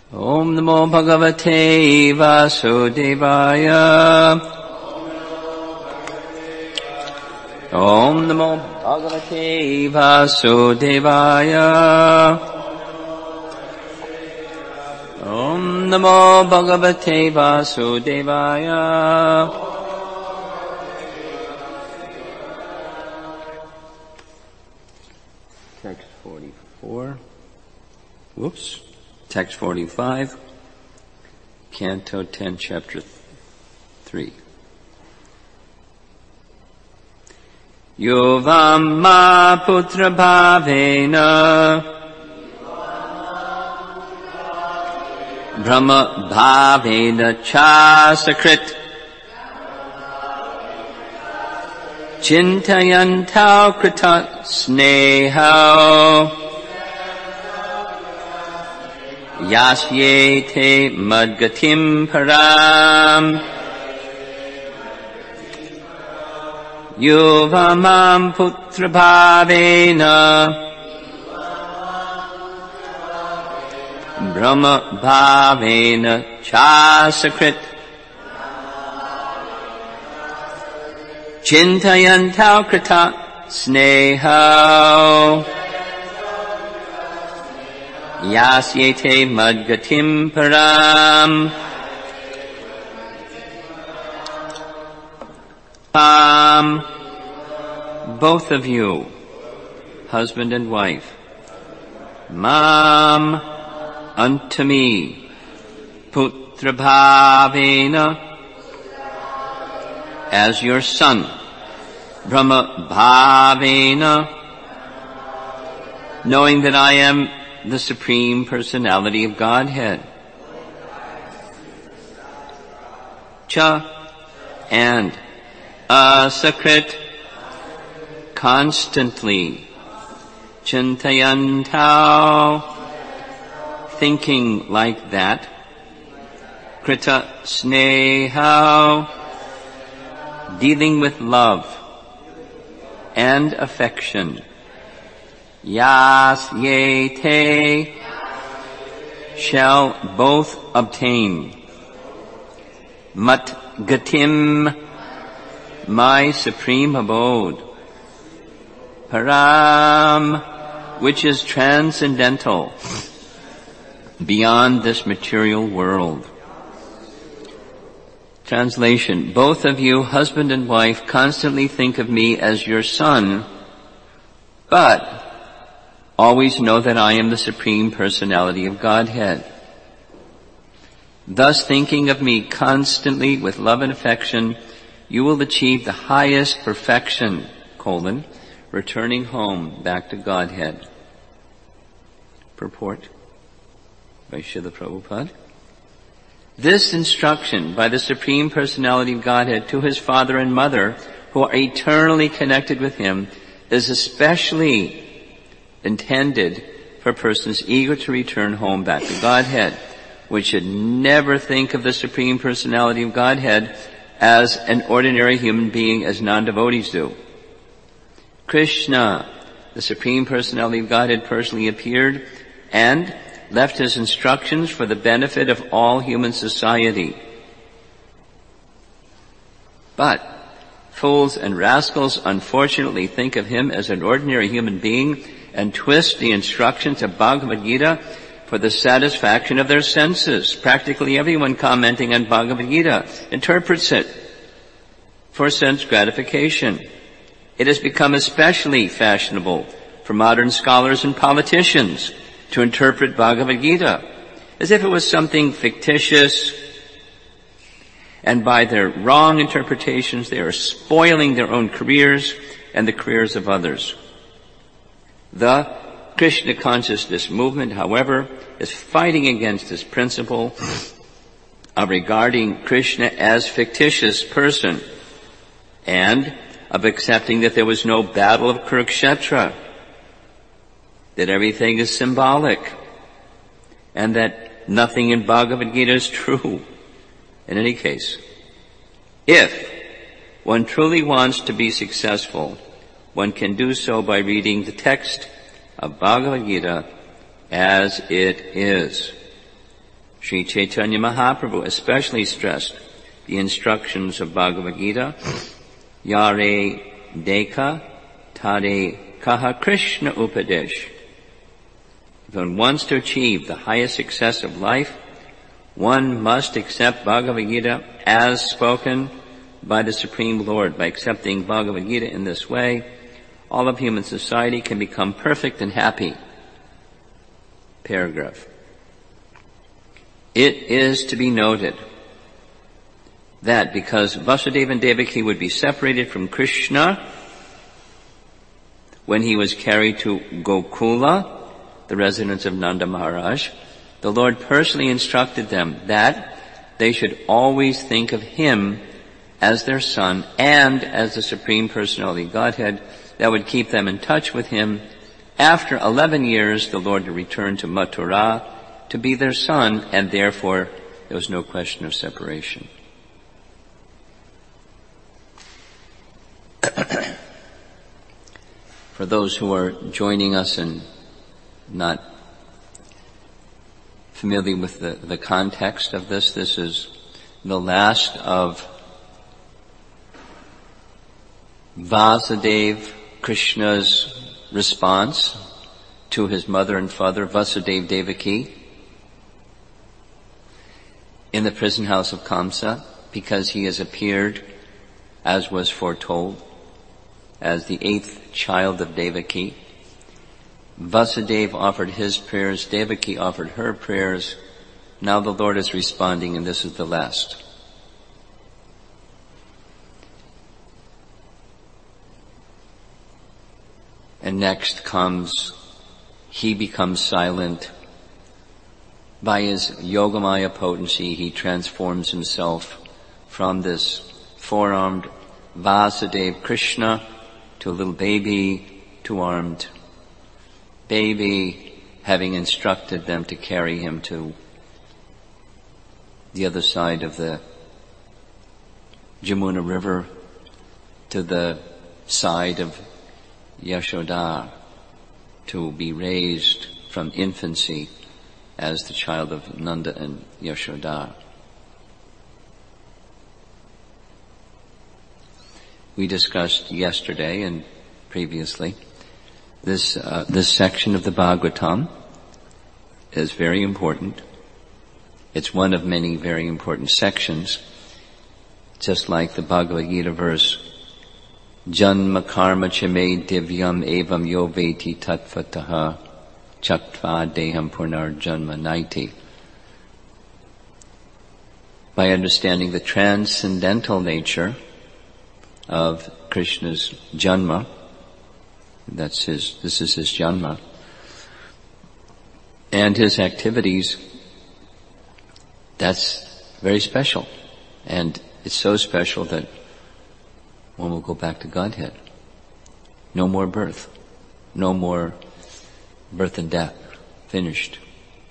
Om Namo Bhagavate Vasudevaya. Om Namo Bhagavate Vasudevaya. Om Namo Bhagavate Vasudevaya. Text 44. Whoops. Text 45. Canto 10, Chapter 3. Yovam ma putra bhavena Brahma bhavena cha sakrit Chintayantau krita snehau Yasyete madgatim param Yuvamam putra bhavena Brahma bhavena chasakrit Chintayantau krita snehau Yasyete madgatim param both of you, husband and wife, Mam unto me, putra bhavena, as your son, Brahma bhavena, knowing that I am the Supreme Personality of Godhead. Cha and asakrit, constantly, chintayantau, thinking like that, krita snehau, dealing with love and affection, yasyete, shall both obtain, matgatim, my supreme abode, param, which is transcendental, beyond this material world. Translation: both of you, husband and wife, constantly think of me as your son, but always know that I am the Supreme Personality of Godhead. Thus, thinking of me constantly with love and affection, you will achieve the highest perfection, returning home back to Godhead. Purport by Srila Prabhupada. This instruction by the Supreme Personality of Godhead to his father and mother, who are eternally connected with him, is especially intended for persons eager to return home back to Godhead, which should never think of the Supreme Personality of Godhead as an ordinary human being, as non-devotees do. Krishna, the Supreme Personality of Godhead, personally appeared and left his instructions for the benefit of all human society. But fools and rascals unfortunately think of him as an ordinary human being and twist the instructions of Bhagavad Gita for the satisfaction of their senses. Practically everyone commenting on Bhagavad Gita interprets it for sense gratification. It has become especially fashionable for modern scholars and politicians to interpret Bhagavad Gita as if it was something fictitious, and by their wrong interpretations they are spoiling their own careers and the careers of others. The Krishna consciousness movement, however, is fighting against this principle of regarding Krishna as fictitious person and of accepting that there was no battle of Kurukshetra, that everything is symbolic, and that nothing in Bhagavad Gita is true. In any case, if one truly wants to be successful, one can do so by reading the text of Bhagavad Gita as it is. Sri Chaitanya Mahaprabhu especially stressed the instructions of Bhagavad Gita, Yare Deka Tare Kaha Krishna Upadesh. If one wants to achieve the highest success of life, one must accept Bhagavad Gita as spoken by the Supreme Lord. By accepting Bhagavad Gita in this way, all of human society can become perfect and happy. Paragraph. It is to be noted that because Vasudeva and Devaki would be separated from Krishna when he was carried to Gokula, the residence of Nanda Maharaj, the Lord personally instructed them that they should always think of him as their son and as the Supreme Personality of Godhead that would keep them in touch with him. After 11 years, the Lord returned to Mathura to be their son, and therefore there was no question of separation. For those who are joining us and not familiar with the context of this is the last of Vasudeva, Krishna's response to his mother and father, Vasudeva Devaki, in the prison house of Kamsa, because he has appeared, as was foretold, as the 8th child of Devaki. Vasudeva offered his prayers, Devaki offered her prayers. Now the Lord is responding, and this is the last. And next comes, he becomes silent. By his Yogamaya potency, he transforms himself from this four-armed Vasudeva Krishna to a little baby, two-armed baby, having instructed them to carry him to the other side of the Jamuna River, to the side of Yashoda, to be raised from infancy as the child of Nanda and Yashoda. We discussed yesterday and previously this section of the Bhagavatam is very important. It's one of many very important sections, just like the Bhagavad Gita verse, Janma karma chame divyam evam yo veti tattvataha chaktva deham punar janma naiti. By understanding the transcendental nature of Krishna's janma, this is his janma, and his activities, that's very special. And it's so special that one will go back to Godhead. No more birth. No more birth and death. Finished.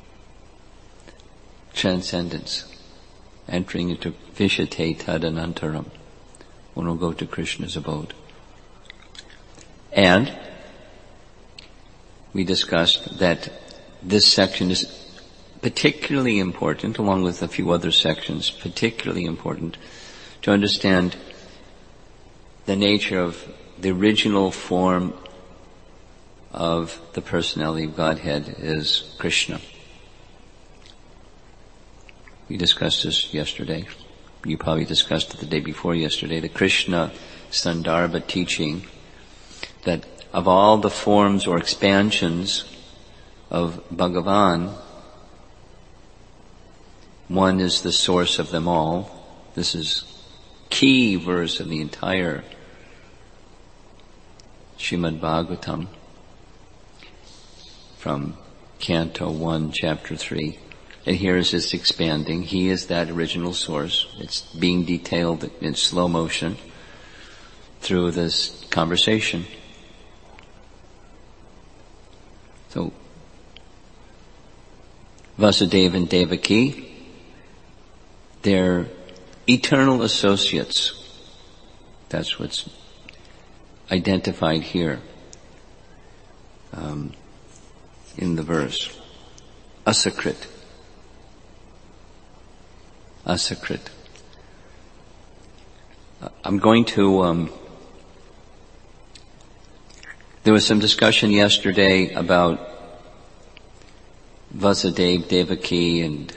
Transcendence. Entering into Vishate Tadanantaram. One will go to Krishna's abode. And we discussed that this section is particularly important, along with a few other sections, particularly important to understand the nature of the original form of the personality of Godhead is Krishna. We discussed this yesterday. You probably discussed it the day before yesterday, the Krishna Sandarbha teaching that of all the forms or expansions of Bhagavan, one is the source of them all. This is key verse of the entire Srimad Bhagavatam from Canto 1, Chapter 3. And here is this expanding. He is that original source. It's being detailed in slow motion through this conversation. So, Vasudeva and Devaki, they're eternal associates. That's what's identified here in the verse. Asakrit. Asakrit. I'm going to, there was some discussion yesterday about Vasudeva, Devaki, and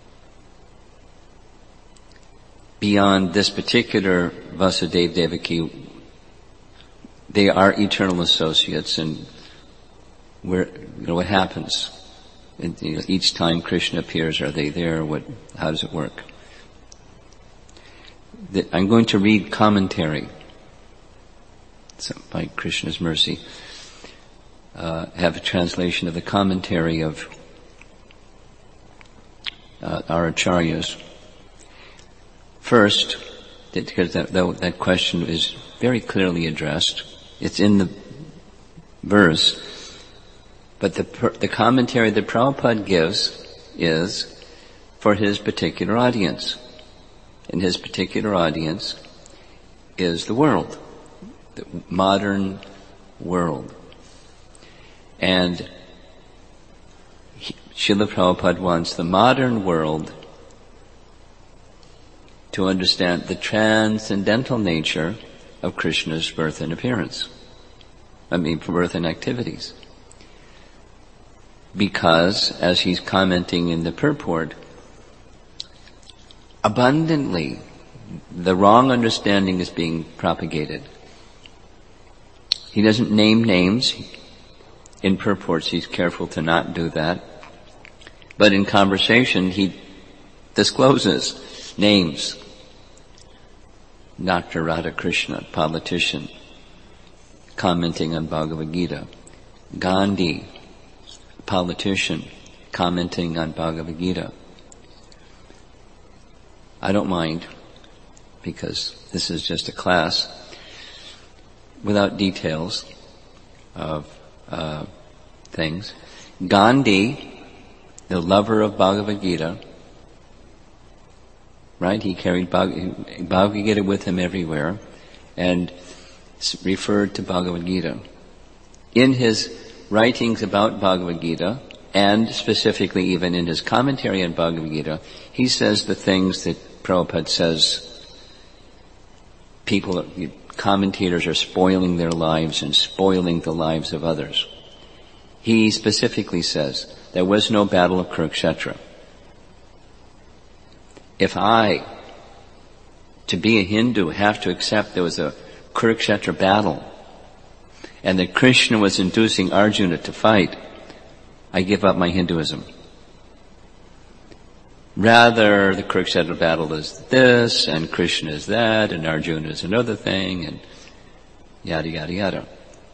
beyond this particular Vasudeva, Devaki, they are eternal associates, and what happens? And, each time Krishna appears, are they there? How does it work? I'm going to read commentary. So, by Krishna's mercy, have a translation of the commentary of our acharyas. First, because that question is very clearly addressed. It's in the verse, but the commentary that Prabhupada gives is for his particular audience. And his particular audience is the world, the modern world. And Srila Prabhupada wants the modern world to understand the transcendental nature of Krishna's birth and appearance. Birth and activities. Because, as he's commenting in the purport, abundantly the wrong understanding is being propagated. He doesn't name names. In purports, he's careful to not do that. But in conversation, he discloses names. Dr. Radhakrishna, politician, commenting on Bhagavad Gita. Gandhi, politician, commenting on Bhagavad Gita. I don't mind, because this is just a class without details of things. Gandhi, the lover of Bhagavad Gita, right? He carried Bhagavad Gita with him everywhere and referred to Bhagavad Gita. In his writings about Bhagavad Gita, and specifically even in his commentary on Bhagavad Gita, he says the things that Prabhupada says commentators are spoiling their lives and spoiling the lives of others. He specifically says there was no battle of Kurukshetra. If I, to be a Hindu, have to accept there was a Kurukshetra battle and that Krishna was inducing Arjuna to fight, I give up my Hinduism. Rather, the Kurukshetra battle is this, and Krishna is that, and Arjuna is another thing, and yada, yada, yada.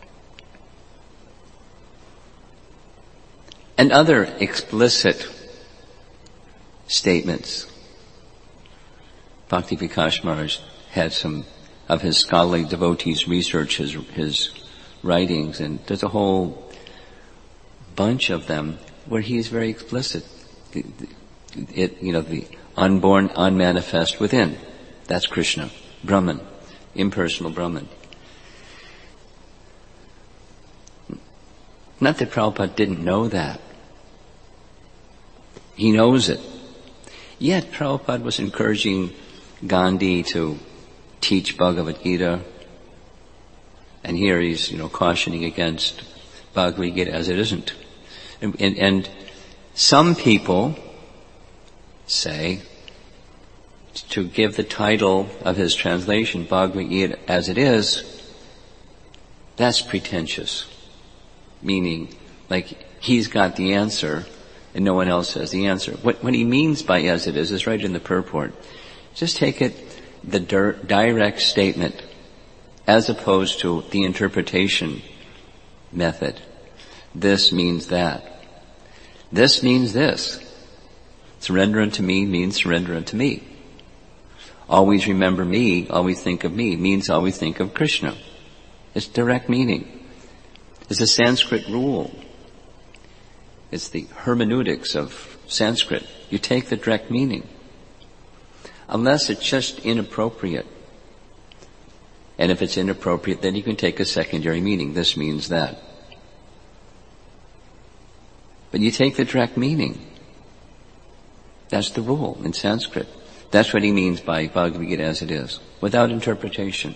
And other explicit statements. Bhakti Vikas Maharaj had some of his scholarly devotees research his writings, and there's a whole bunch of them where he is very explicit. The unborn, unmanifest within. That's Krishna. Brahman. Impersonal Brahman. Not that Prabhupada didn't know that. He knows it. Yet Prabhupada was encouraging Gandhi to teach Bhagavad Gita. And here he's, cautioning against Bhagavad Gita as it isn't. And some people say, to give the title of his translation, Bhagavad Gita as it is, that's pretentious. Meaning, like, he's got the answer and no one else has the answer. What he means by as it is right in the purport. Just take it, the direct statement, as opposed to the interpretation method. This means that. This means this. Surrender unto me means surrender unto me. Always remember me, always think of me, means always think of Krishna. It's direct meaning. It's a Sanskrit rule. It's the hermeneutics of Sanskrit. You take the direct meaning. Unless it's just inappropriate. And if it's inappropriate, then you can take a secondary meaning. This means that. But you take the direct meaning. That's the rule in Sanskrit. That's what he means by Bhagavad Gita as it is, without interpretation.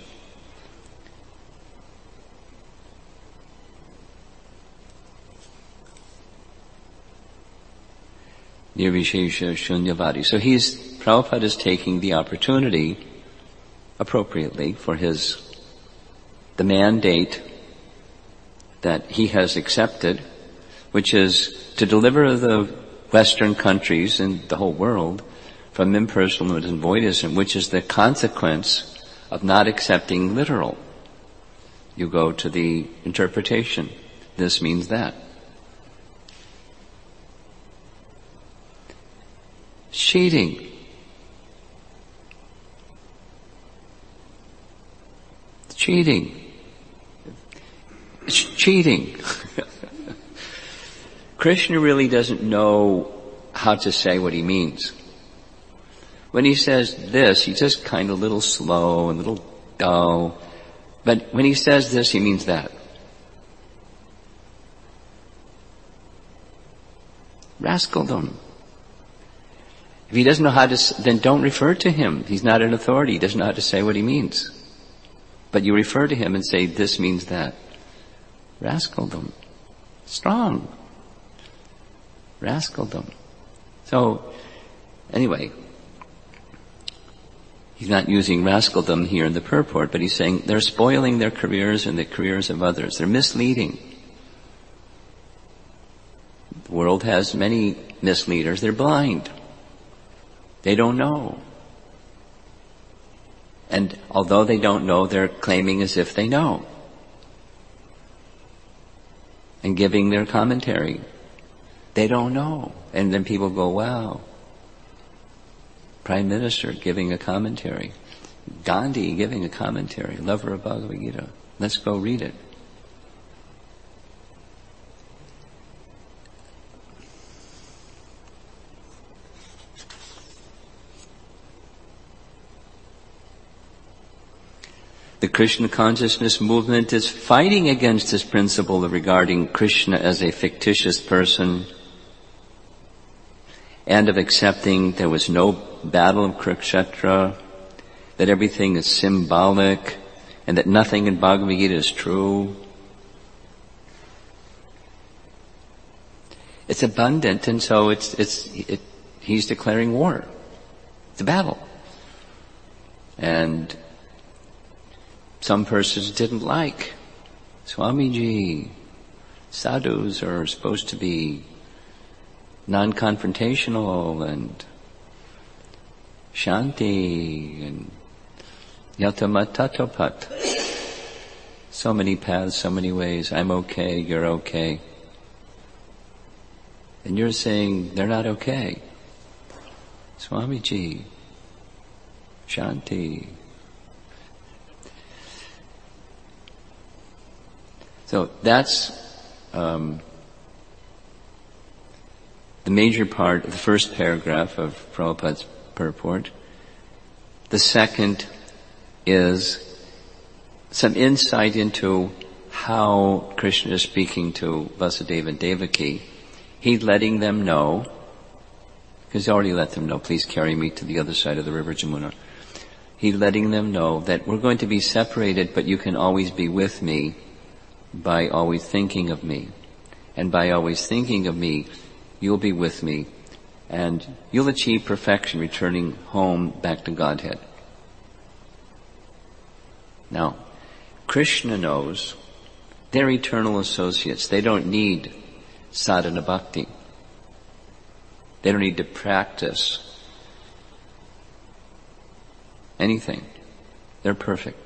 Nirvishesha Shunyavadi. So Prabhupada is taking the opportunity, appropriately, for the mandate that he has accepted, which is to deliver the Western countries and the whole world from impersonalism and voidism, which is the consequence of not accepting literal. You go to the interpretation. This means that. Cheating. Cheating. It's cheating. Krishna really doesn't know how to say what he means. When he says this, he's just kind of a little slow and a little dull. But when he says this, he means that. Rascaldom. If he doesn't know how to, then don't refer to him. He's not an authority. He doesn't know how to say what he means. But you refer to him and say, this means that. Rascaldom. Strong. Rascaldom. So, anyway, he's not using rascaldom here in the purport, but he's saying they're spoiling their careers and the careers of others. They're misleading. The world has many misleaders. They're blind. They don't know. And although they don't know, they're claiming as if they know. And giving their commentary. They don't know. And then people go, wow. Prime Minister giving a commentary. Gandhi giving a commentary. Lover of Bhagavad Gita. Let's go read it. The Krishna consciousness movement is fighting against this principle of regarding Krishna as a fictitious person and of accepting there was no battle of Kurukshetra, that everything is symbolic, and that nothing in Bhagavad Gita is true. It's abundant, and so he's declaring war. It's a battle. And some persons didn't like Swamiji. Sadhus are supposed to be non-confrontational and shanti and yatamat tatopat. So many paths, so many ways. I'm okay, you're okay. And you're saying they're not okay. Swamiji, shanti. So that's the major part of the first paragraph of Prabhupada's purport. The second is some insight into how Krishna is speaking to Vasudeva and Devaki. He's letting them know, because he already let them know, please carry me to the other side of the river Jamuna. He's letting them know that we're going to be separated, but you can always be with me by always thinking of me. And by always thinking of me, you'll be with me, and you'll achieve perfection, returning home back to Godhead. Now, Krishna knows they're eternal associates. They don't need sadhana bhakti. They don't need to practice anything. They're perfect.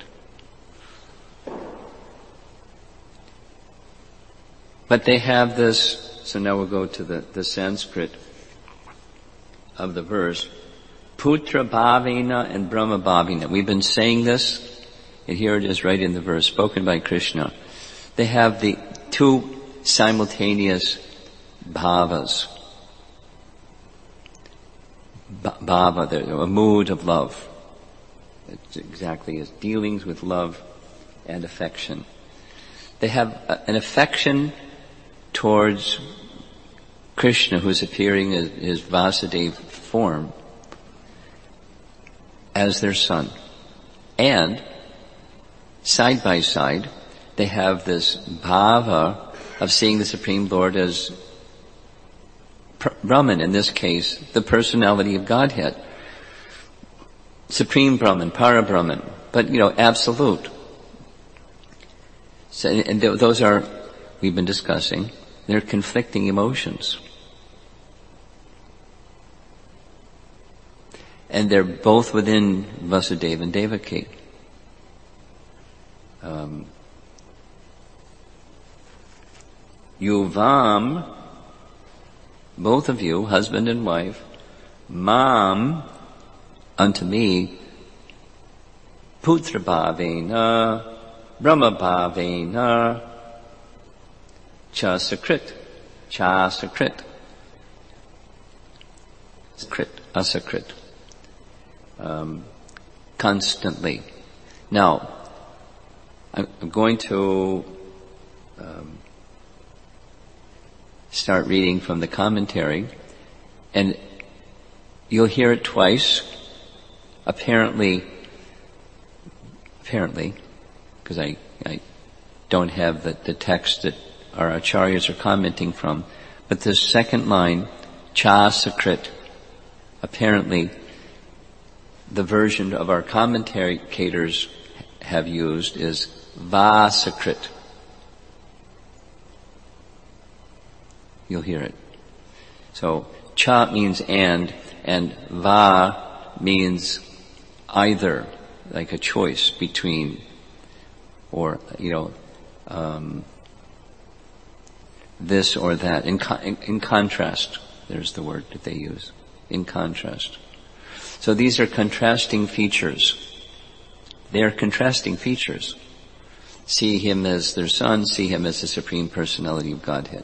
But they have this, so now we'll go to the Sanskrit of the verse, Putra Bhavina and Brahma Bhavina. We've been saying this, and here it is right in the verse, spoken by Krishna. They have the two simultaneous bhavas. Bhava, a mood of love. It's exactly as dealings with love and affection. They have an affection towards Krishna, who's appearing as his Vasudeva form, as their son. And side by side, they have this bhava of seeing the Supreme Lord as Brahman, in this case, the personality of Godhead. Supreme Brahman, Para-Brahman, but, absolute. So, and those are, we've been discussing, they're conflicting emotions. And they're both within Vasudeva and Devaki. Yuvam, both of you, husband and wife, mam, unto me, putra bhavena, brahma bhavena, cha sakrit, asakrit, constantly. Now, I'm going to start reading from the commentary, and you'll hear it twice. Apparently, because I don't have the text that our acharyas are commenting from, but the second line, cha sakrit, apparently the version of our commentators have used is va sakrit. You'll hear it. So, cha means and va means either, like a choice between, or, this or that. In contrast, there's the word that they use. In contrast. So these are contrasting features. They are contrasting features. See him as their son, see him as the Supreme Personality of Godhead.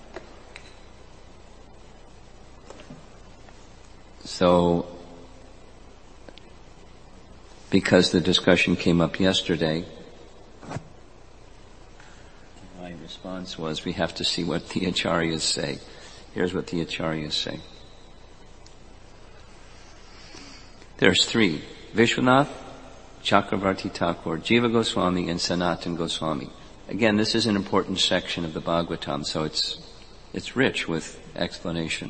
So, because the discussion came up yesterday, my response was, we have to see what the acharyas say. Here's what the acharyas say. There's three: Vishwanath, Chakravarti Thakur, Jiva Goswami, and Sanatan Goswami. Again, this is an important section of the Bhagavatam, so it's rich with explanation.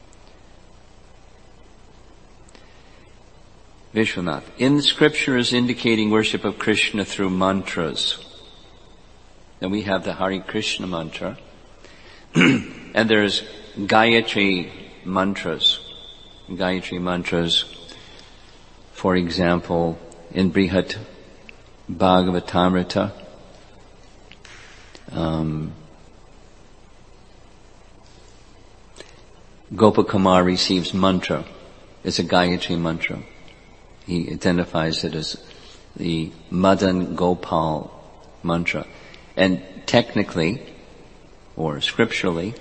Vishwanath. In the scriptures indicating worship of Krishna through mantras. Then we have the Hare Krishna mantra. And there's Gayatri mantras. Gayatri mantras, for example, in Brihat Bhagavatamrita, Gopakumar receives mantra. It's a Gayatri mantra. He identifies it as the Madan Gopal mantra. And technically, or scripturally,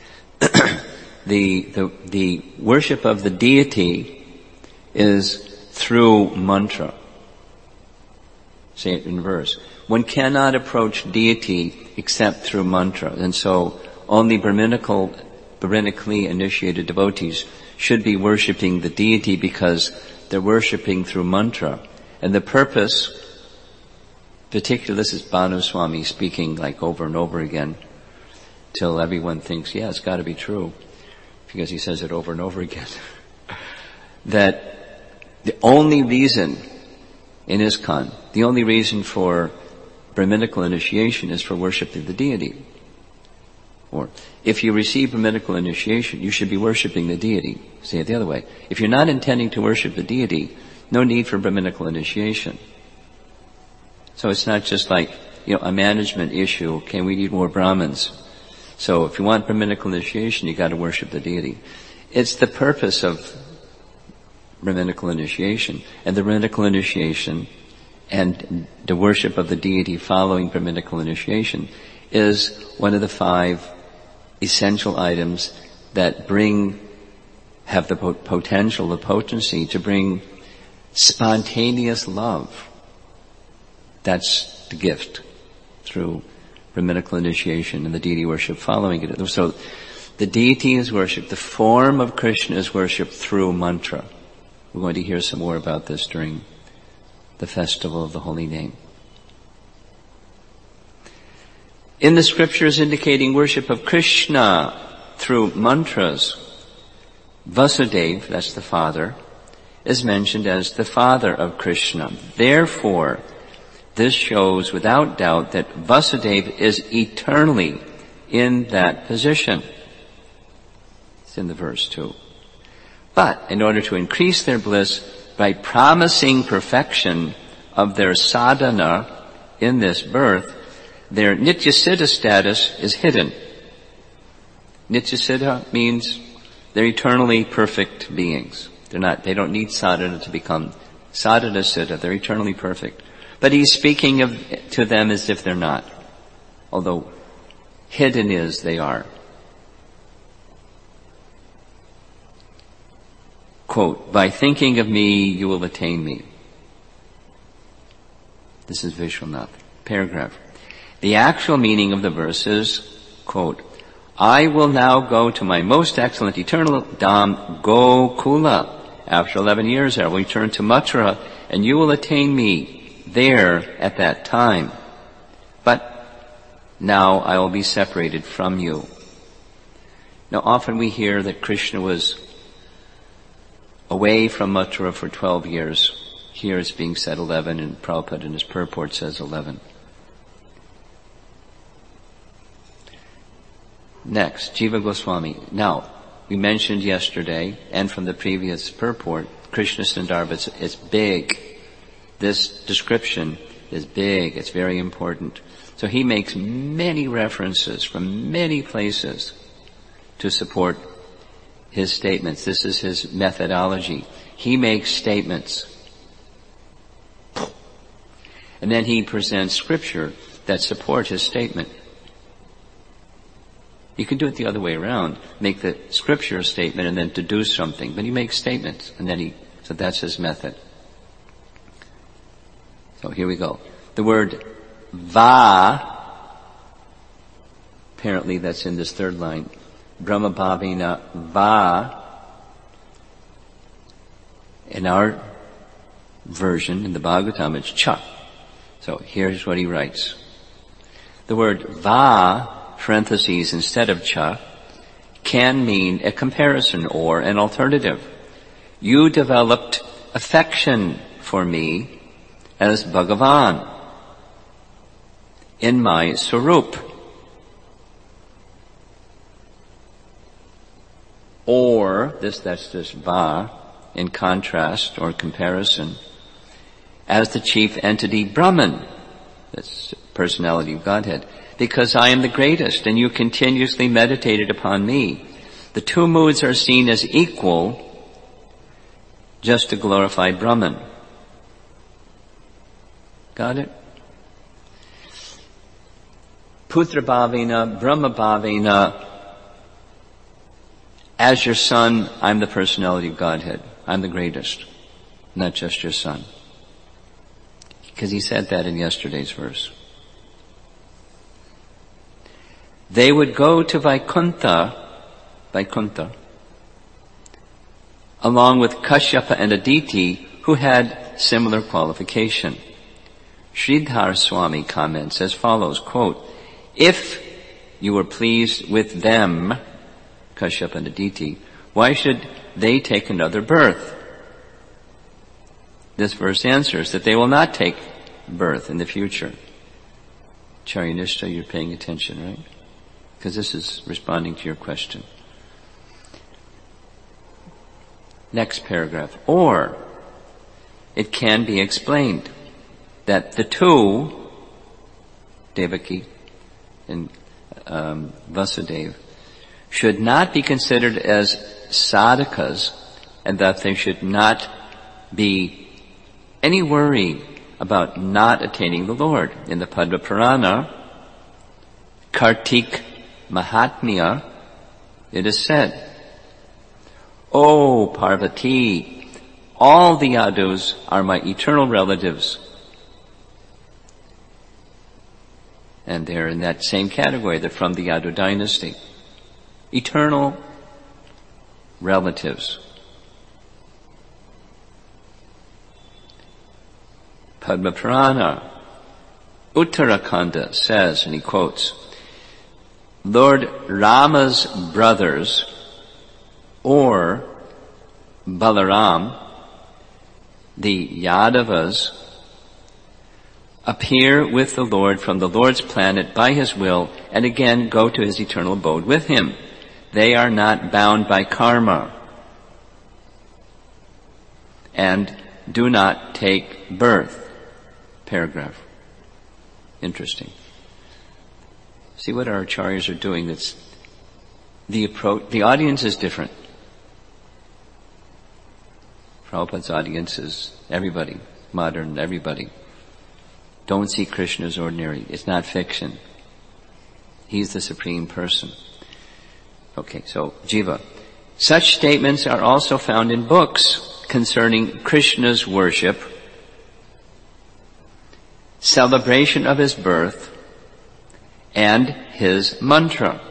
the worship of the deity is through mantra. Say it in verse. One cannot approach deity except through mantra. And so only Brahmanically initiated devotees should be worshipping the deity because they're worshipping through mantra. And the purpose, particularly this is Bhanu Swami speaking like over and over again, till everyone thinks, yeah, it's got to be true, because he says it over and over again, that the only reason in ISKCON, the only reason for Brahminical initiation is for worshiping the deity. Or, if you receive Brahminical initiation, you should be worshiping the deity. Say it the other way. If you're not intending to worship the deity, no need for Brahminical initiation. So it's not just like, a management issue. Okay, we need more Brahmins. So if you want Brahminical initiation, you gotta worship the deity. It's the purpose of Brahminical initiation. And the Brahminical initiation and the worship of the deity following Brahminical initiation is one of the 5 essential items that have the potential, the potency to bring spontaneous love. That's the gift through Brahminical initiation and the deity worship following it. So the deity is worshipped, the form of Krishna is worshipped through mantra. We're going to hear some more about this during the festival of the Holy Name. In the scriptures indicating worship of Krishna through mantras, Vasudeva, that's the father, is mentioned as the father of Krishna. Therefore, this shows without doubt that Vasudeva is eternally in that position. It's in the verse too. But in order to increase their bliss by promising perfection of their sadhana in this birth, their Nityasiddha status is hidden. Nityasiddha means they're eternally perfect beings. They don't need sadhana to become sadhana siddha. They're eternally perfect. But he's speaking to them as if they're not. Although hidden is they are. Quote, by thinking of me, you will attain me. This is Vishwanath. Paragraph. The actual meaning of the verse is, quote, I will now go to my most excellent eternal Dham, Gokula. After 11 years, I will return to Mathura, and you will attain me there at that time. But now I will be separated from you. Now often we hear that Krishna was away from Mathura for 12 years. Here it's being said 11, and Prabhupada in his purport says 11. Next, Jiva Goswami. Now, we mentioned yesterday, and from the previous purport, Krishna Sandarbha, it's big. This description is big, it's very important. So he makes many references from many places to support his statements. This is his methodology. He makes statements. And then he presents scripture that support his statement. You can do it the other way around. Make the scripture a statement and then deduce something. But he makes statements and then so that's his method. So here we go. The word va, apparently that's in this third line. Brahma Bhavina va. In our version, in the Bhagavatam, it's cha. So here's what he writes. The word va, parentheses instead of cha, can mean a comparison or an alternative. You developed affection for me as Bhagavan in my Swarup. Or, that's this va, in contrast or comparison, as the chief entity Brahman, that's personality of Godhead, because I am the greatest and you continuously meditated upon me. The two moods are seen as equal just to glorify Brahman. Got it? Putra Bhavina, Brahma Bhavina, as your son, I'm the personality of Godhead. I'm the greatest, not just your son. Because he said that in yesterday's verse. They would go to Vaikuntha, along with Kashyapa and Aditi, who had similar qualification. Sridhar Swami comments as follows, quote, if you were pleased with them, Kashyapa and Aditi, why should they take another birth? This verse answers that they will not take birth in the future. Charyanishta, you're paying attention, right? Because this is responding to your question. Next paragraph. Or, it can be explained that the two, Devaki and Vasudeva, should not be considered as sadhakas, and that there should not be any worry about not attaining the Lord. In the Padma Purana, Kartik Mahatmya, it is said, O Parvati, all the Yadus are my eternal relatives. And they're in that same category. They're from the Yadu dynasty. Eternal relatives. Padma Purana. Uttarakhanda says, and he quotes, Lord Rama's brothers, or Balaram, the Yadavas, appear with the Lord from the Lord's planet by his will and again go to his eternal abode with him. They are not bound by karma and do not take birth. Paragraph. Interesting. See what our acharyas are doing. That's the approach. The audience is different. Prabhupada's audience is everybody, modern everybody. Don't see Krishna as ordinary. It's not fiction. He's the Supreme Person. Okay, so Jiva. Such statements are also found in books concerning Krishna's worship, celebration of his birth, and his mantra.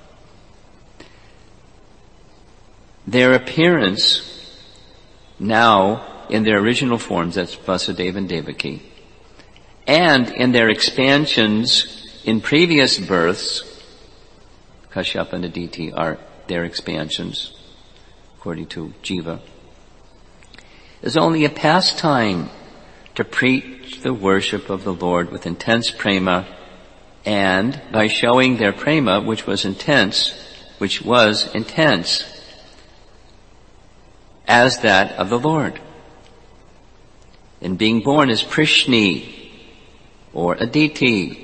Their appearance now in their original forms, that's Vasudeva and Devaki, and in their expansions in previous births, Kashyapa and Aditi are their expansions, according to Jiva, is only a pastime to preach the worship of the Lord with intense prema, and by showing their prema, which was intense, as that of the Lord. In being born as Prishni, or Aditi,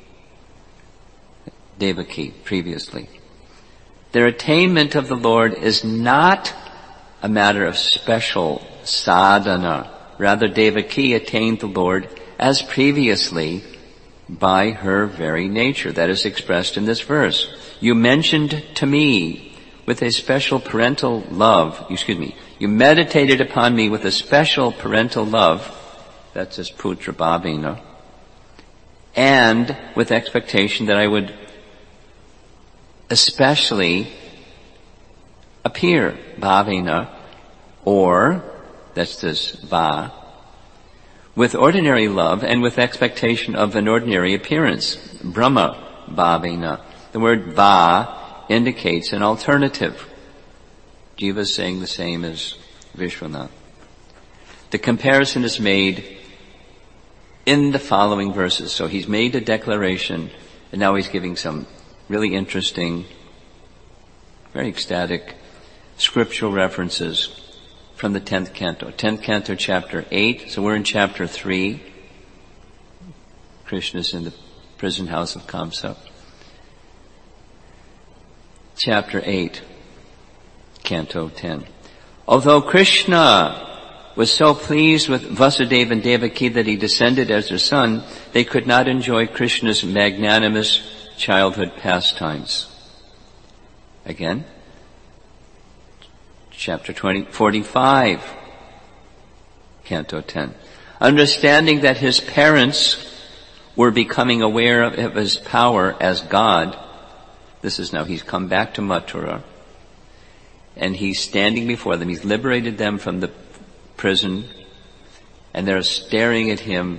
Devaki previously. Their attainment of the Lord is not a matter of special sadhana. Rather, Devaki attained the Lord as previously by her very nature. That is expressed in this verse. You mentioned to me with a special parental love, you meditated upon me with a special parental love, that's as putra bhavena, and with expectation that I would especially appear, bhavena, or, that's this va, with ordinary love and with expectation of an ordinary appearance, Brahma bhavena. The word va indicates an alternative. Jiva is saying the same as Vishwanath. The comparison is made in the following verses. So he's made a declaration, and now he's giving some really interesting, very ecstatic scriptural references from the 10th canto. 10th canto, chapter 8. So we're in chapter 3. Krishna's in the prison house of Kamsa. Chapter 8, canto 10. Although Krishna was so pleased with Vasudeva and Devaki that he descended as their son, they could not enjoy Krishna's magnanimous childhood pastimes. Again, chapter 45, canto 10. Understanding that his parents were becoming aware of his power as God, this is now, he's come back to Mathura, and he's standing before them. He's liberated them from the prison, and they're staring at him.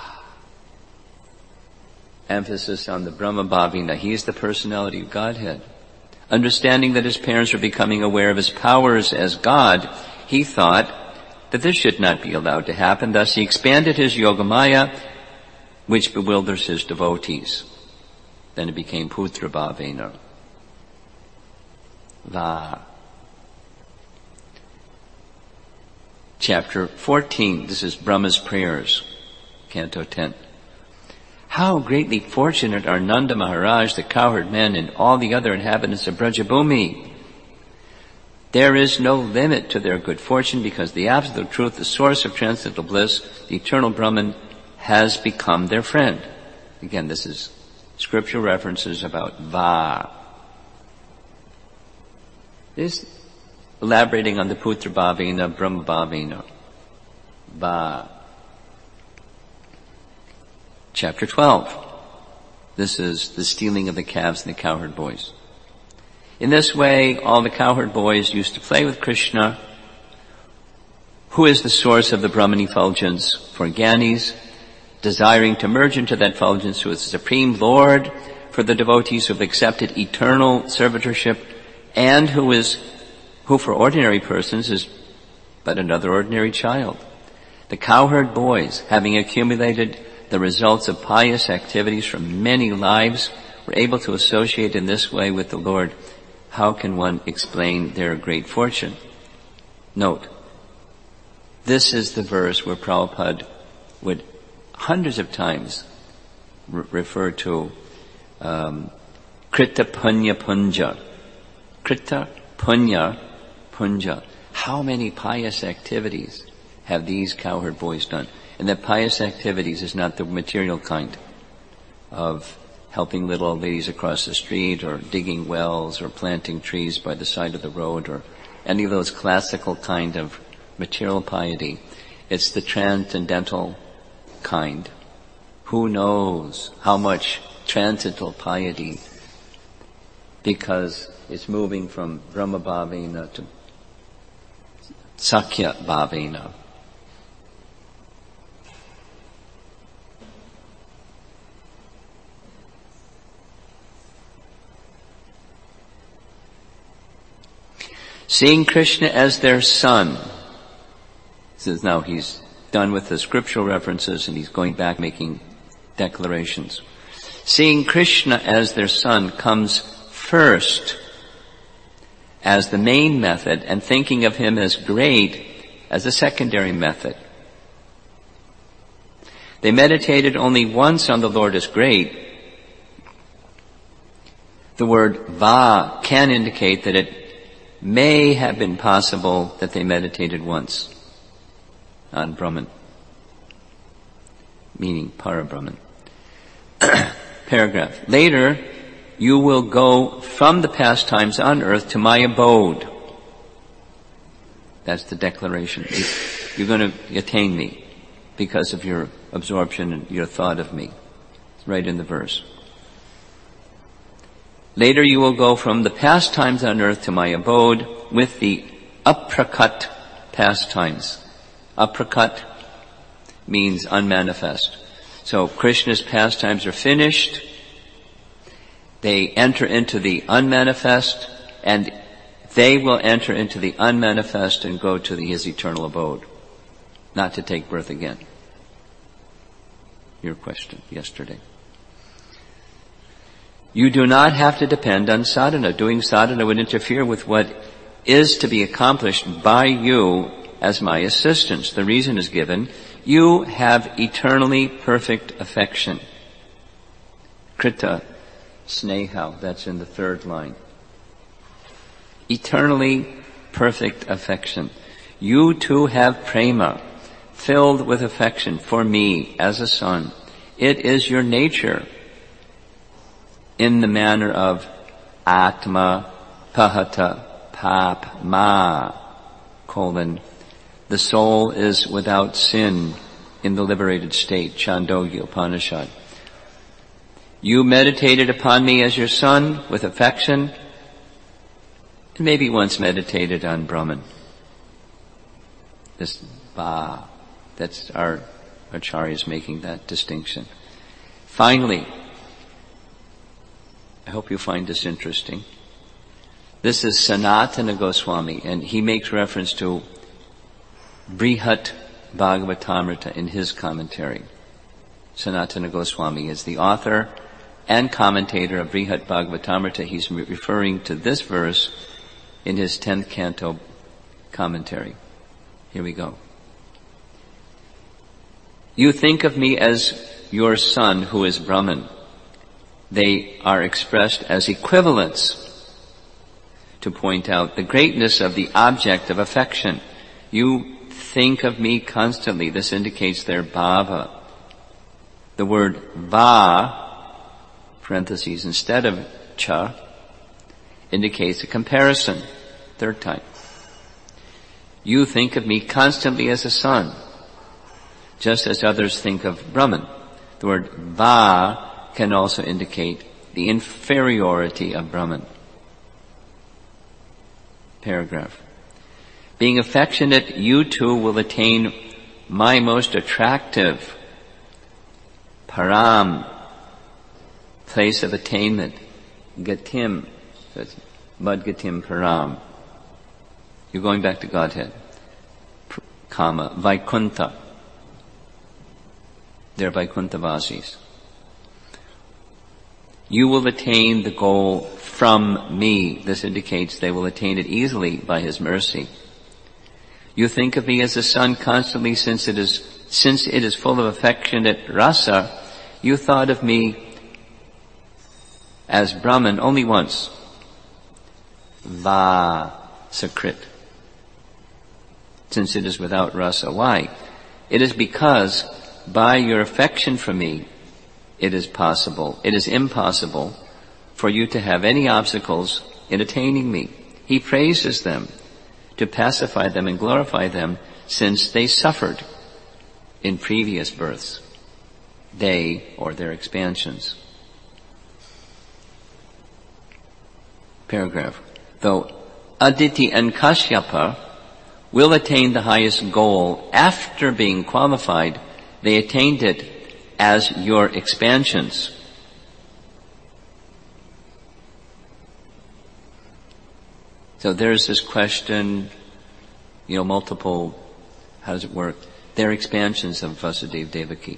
Emphasis on the Brahma Bhavina. He's the personality of Godhead. Understanding that his parents were becoming aware of his powers as God, he thought that this should not be allowed to happen. Thus he expanded his Yogamaya, which bewilders his devotees. Then it became Putra Bhavena. Va. Chapter 14, this is Brahma's prayers, canto 10. How greatly fortunate are Nanda Maharaj, the cowherd men, and all the other inhabitants of Brajabhumi. There is no limit to their good fortune because the absolute truth, the source of transcendental bliss, the eternal Brahman, has become their friend. Again, this is scriptural references about Va. This elaborating on the Putra Bhavina, Brahma Bhavina. Va. Chapter 12. This is the stealing of the calves and the cowherd boys. In this way, all the cowherd boys used to play with Krishna, Who is the source of the Brahman effulgence for Gyanis, desiring to merge into that effulgence, who is the Supreme Lord for the devotees who have accepted eternal servitorship, and who for ordinary persons is but another ordinary child. The cowherd boys, having accumulated the results of pious activities from many lives, were able to associate in this way with the Lord. How can one explain their great fortune? Note, this is the verse where Prabhupada would hundreds of times refer to Krita Punya Punja. Krita Punya Punja. How many pious activities have these cowherd boys done? And that pious activities is not the material kind of helping little old ladies across the street or digging wells or planting trees by the side of the road or any of those classical kind of material piety. It's the transcendental kind. Who knows how much transcendental piety, because it's moving from Brahma Bhavena to Sakya Bhavena. Seeing Krishna as their son. Says now he's done with the scriptural references and he's going back making declarations. Seeing Krishna as their son comes first as the main method, and thinking of him as great as a secondary method. They meditated only once on the Lord as great. The word va can indicate that it may have been possible that they meditated once on Brahman, meaning Para-Brahman. Paragraph. Later, you will go from the pastimes on earth to my abode. That's the declaration. You're going to attain me because of your absorption and your thought of me. It's right in the verse. Later you will go from the pastimes on earth to my abode with the aprakat pastimes. Aprakat means unmanifest. So Krishna's pastimes are finished. They enter into the unmanifest, and they will enter into the unmanifest and go to his eternal abode, not to take birth again. Your question yesterday. You do not have to depend on sadhana. Doing sadhana would interfere with what is to be accomplished by you as my assistants. The reason is given. You have eternally perfect affection. Krita Sneha, that's in the third line. Eternally perfect affection. You too have prema, filled with affection for me as a son. It is your nature in the manner of Atma Pahata Pap Ma, the soul is without sin in the liberated state, Chandogya Upanishad. You meditated upon me as your son with affection, and maybe once meditated on Brahman. This Ba, that's our Acharyas making that distinction. Finally, I hope you find this interesting. This is Sanatana Goswami, and he makes reference to Brihat Bhagavatamrita in his commentary. Sanatana Goswami is the author and commentator of Brihat Bhagavatamrita. He's referring to this verse in his 10th canto commentary. Here we go. You think of me as your son who is Brahman. They are expressed as equivalents to point out the greatness of the object of affection. You think of me constantly. This indicates their bhava. The word va, parentheses, instead of cha, indicates a comparison. Third time. You think of me constantly as a son, just as others think of Brahman. The word va can also indicate the inferiority of Brahman. Paragraph. Being affectionate, you too will attain my most attractive param, place of attainment, gatim, that's madgatim param. You're going back to Godhead. Kama, Vaikuntha. They're Vaikuntha-vasis. You will attain the goal from me. This indicates they will attain it easily by His mercy. You think of me as a son constantly since it is full of affectionate rasa. You thought of me as Brahman only once. Va, Sakrit. Since it is without rasa. Why? It is because by your affection for me, it is impossible for you to have any obstacles in attaining me. He praises them to pacify them and glorify them since they suffered in previous births, they or their expansions. Paragraph. Though Aditi and Kashyapa will attain the highest goal after being qualified, they attained it as your expansions. So there's this question, multiple, how does it work? They're expansions of Vasudeva Devaki,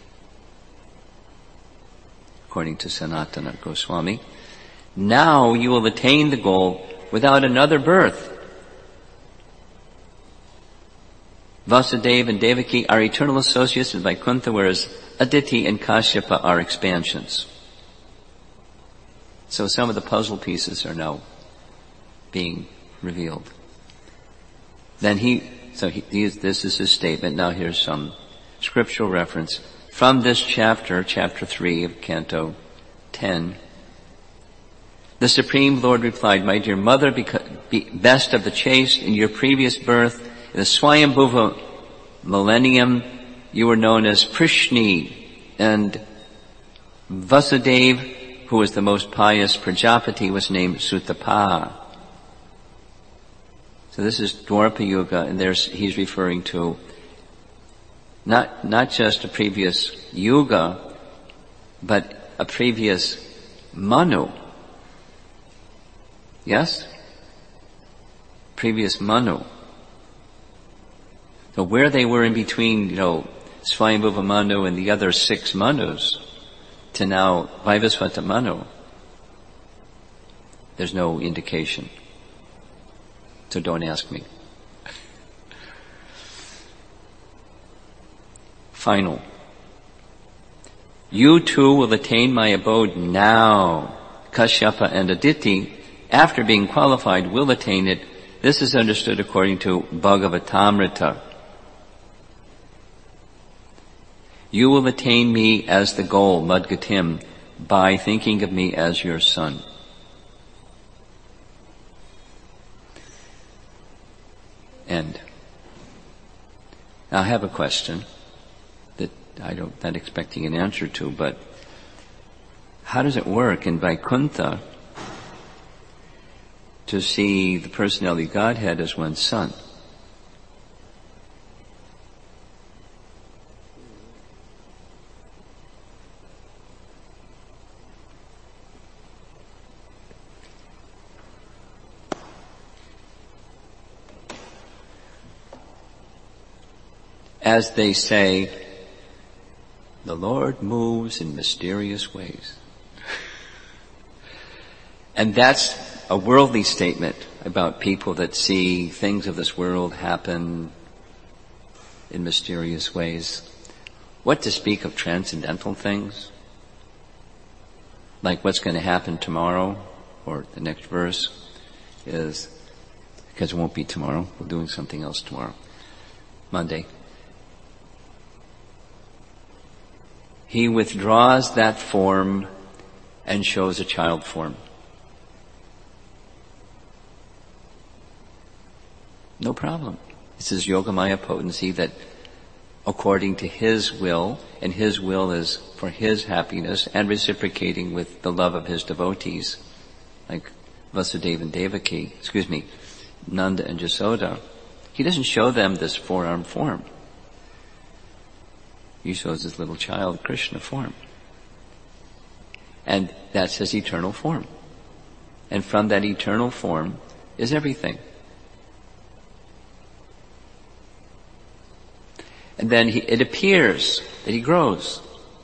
according to Sanatana Goswami. Now you will attain the goal without another birth. Vasudeva and Devaki are eternal associates in Vaikuntha, whereas Aditi and Kashyapa are expansions. So some of the puzzle pieces are now being revealed. Then this is his statement. Now here's some scriptural reference. From this chapter 3 of Canto 10, the Supreme Lord replied, my dear mother, best of the chaste, in your previous birth, in the Swayambhuva millennium, you were known as Prishni, and Vasudeva, who was the most pious Prajapati, was named Sutapa. So this is Dwapara Yuga, and he's referring to not just a previous Yuga, but a previous Manu. Yes? Previous Manu. So where they were in between, Swayambhuva Manu and the other 6 Manus, to now Vaivasvata Manu, there's no indication. So don't ask me. Final. You too will attain my abode now. Kashyapa and Aditi, after being qualified, will attain it. This is understood according to Bhagavatamrita. You will attain me as the goal, Madgatim, by thinking of me as your son. End. Now I have a question that I'm not expecting an answer to, but how does it work in Vaikuntha to see the personality of Godhead as one's son? As they say, the Lord moves in mysterious ways. And that's a worldly statement about people that see things of this world happen in mysterious ways. What to speak of transcendental things? Like what's going to happen tomorrow, or the next verse is, because it won't be tomorrow, we're doing something else tomorrow, Monday. He withdraws that form and shows a child form. No problem. This is Yogamaya potency that according to His will, and His will is for His happiness and reciprocating with the love of His devotees, like Vasudeva and Devaki, Nanda and Jasoda, He doesn't show them this four-armed form. He shows his little child Krishna form. And that's his eternal form. And from that eternal form is everything. And then it appears that he grows.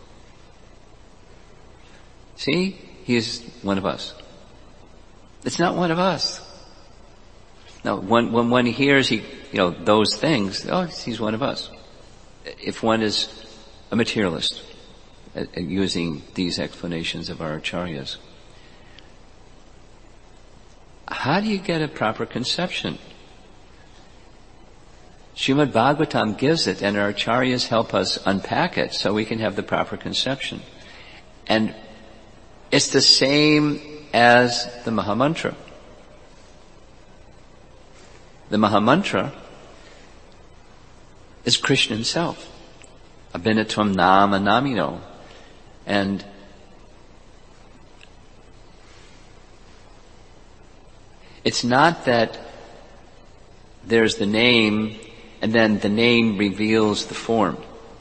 See? He is one of us. It's not one of us. Now, when one hears those things, he's one of us. If one is a materialist, using these explanations of our acharyas, how do you get a proper conception? Srimad Bhagavatam gives it, and our acharyas help us unpack it so we can have the proper conception. And it's the same as the Mahamantra. The Mahamantra is Krishna himself. Abhinatvam nama namino. And it's not that there's the name and then the name reveals the form.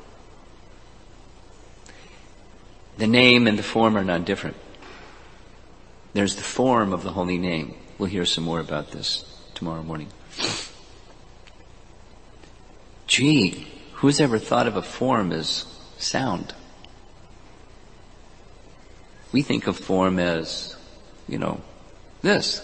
The name and the form are not different. There's the form of the holy name. We'll hear some more about this tomorrow morning. Gee, who's ever thought of a form as sound? We think of form as, this.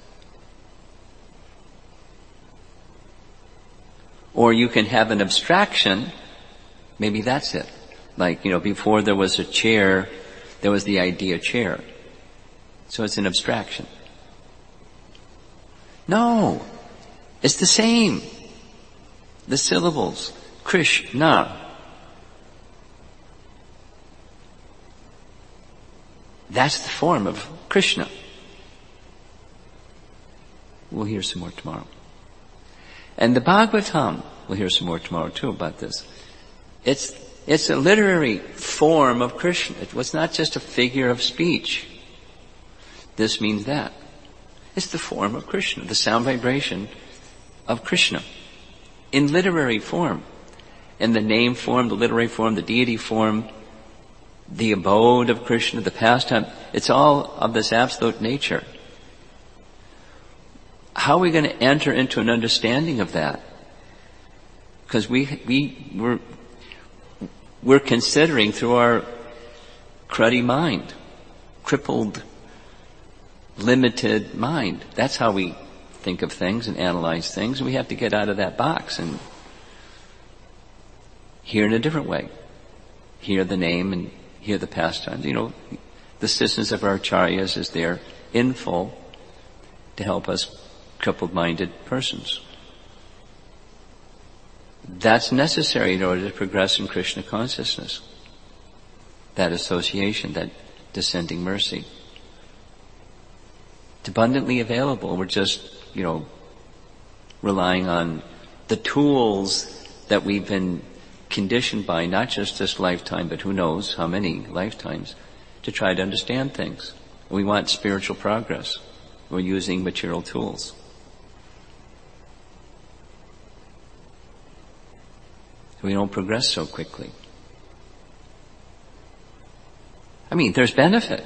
Or you can have an abstraction, maybe that's it. Like, before there was a chair, there was the idea chair. So it's an abstraction. No, it's the same. The syllables, Krishna. That's the form of Krishna. We'll hear some more tomorrow. And the Bhagavatam, we'll hear some more tomorrow too about this. It's a literary form of Krishna. It was not just a figure of speech. This means that. It's the form of Krishna, the sound vibration of Krishna. In literary form. In the name form, the literary form, the deity form, the abode of Krishna, the pastime. It's all of this absolute nature. How are we going to enter into an understanding of that? Because we're considering through our cruddy mind, crippled, limited mind. That's how we think of things and analyze things. And we have to get out of that box and hear in a different way. Hear the name and hear the pastimes. The assistance of our acharyas is there in full to help us crippled-minded persons. That's necessary in order to progress in Krishna consciousness. That association, that descending mercy. It's abundantly available. We're just, relying on the tools that we've been conditioned by, not just this lifetime, but who knows how many lifetimes, to try to understand things. We want spiritual progress. We're using material tools. We don't progress so quickly. There's benefit.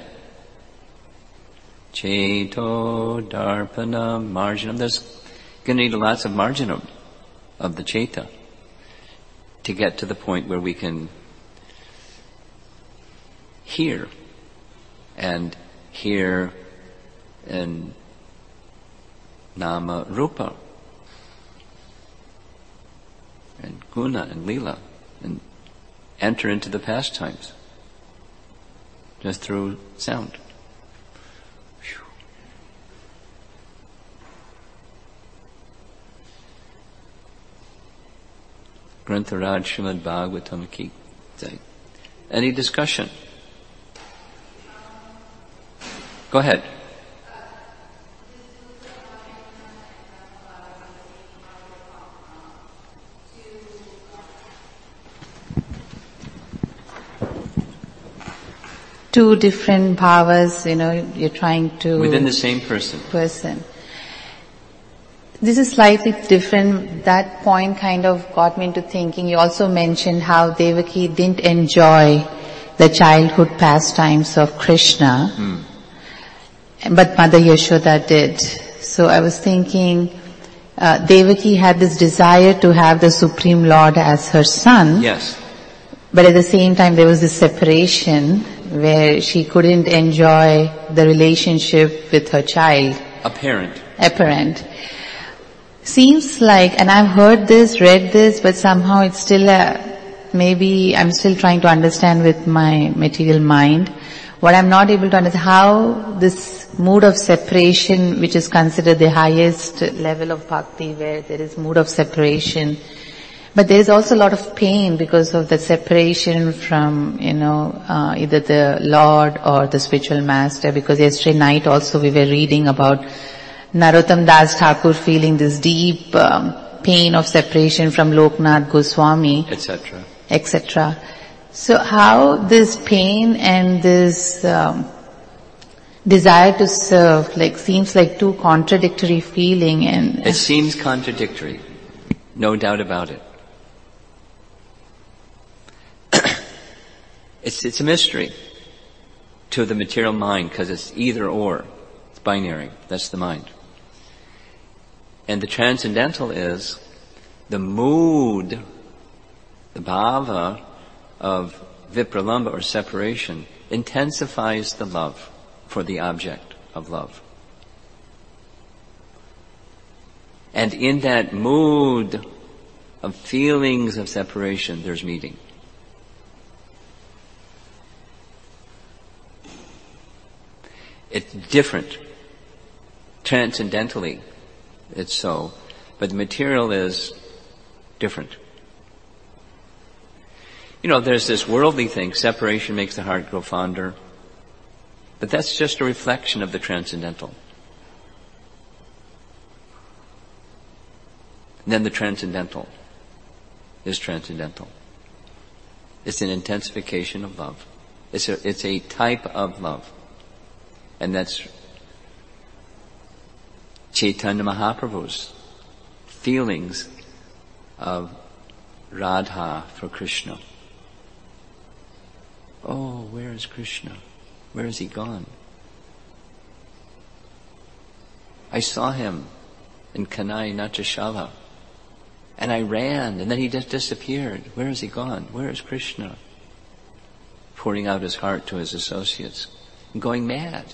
Cheto, Darpanam, Marjanam. There's going to need lots of marjanam of the Cheta to get to the point where we can hear and Nama Rupa and Guna and Lila and enter into the pastimes just through sound. Grantharaj Srimad Bhagavatam Ki Jai. Any discussion? Go ahead. Two different bhavas, you're trying to... Within the same person. This is slightly different. That point kind of got me into thinking. You also mentioned how Devaki didn't enjoy the childhood pastimes of Krishna, but Mother Yashoda did. So I was thinking, Devaki had this desire to have the Supreme Lord as her son. Yes. But at the same time there was this separation where she couldn't enjoy the relationship with her child. Apparent. Seems like, and I've heard this, read this, but somehow it's still maybe I'm still trying to understand with my material mind. What I'm not able to understand, how this mood of separation, which is considered the highest level of bhakti, where there is mood of separation, but there is also a lot of pain because of the separation from, either the Lord or the spiritual master, because yesterday night also we were reading about Narottam Das Thakur feeling this deep pain of separation from Loknath Goswami, etc. So how this pain and this desire to serve seems like two contradictory feeling, and it seems contradictory, no doubt about it. It's a mystery to the material mind because it's either or. It's binary. That's the mind. And the transcendental is the mood, the bhava of vipralambha or separation intensifies the love for the object of love. And in that mood of feelings of separation, there's meeting. It's different. Transcendentally, it's so. But the material is different. There's this worldly thing, separation makes the heart grow fonder. But that's just a reflection of the transcendental. And then the transcendental is transcendental. It's an intensification of love. It's a type of love. And that's Chaitanya Mahaprabhu's feelings of Radha for Krishna. Oh, where is Krishna? Where has he gone? I saw him in Kanai Natashala, and I ran, and then he just disappeared. Where has he gone? Where is Krishna? Pouring out his heart to his associates, and going mad.